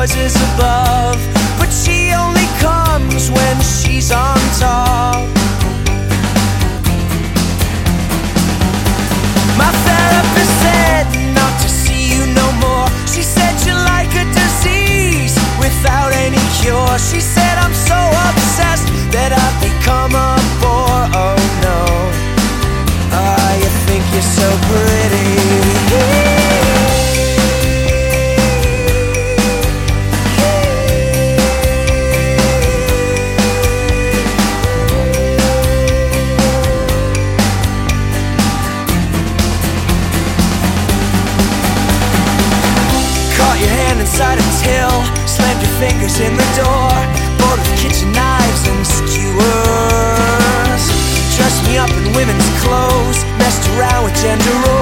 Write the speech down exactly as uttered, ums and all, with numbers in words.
voices above, but she only comes when she's on top. My therapist said not to see you no more. She said you're like a disease without any cure. She said I'm so obsessed that I've become a bore. Oh no, ah, you think you're so pretty. Inside a till, slammed your fingers in the door, bored with kitchen knives and skewers. Dressed me up in women's clothes, messed around with gender roles.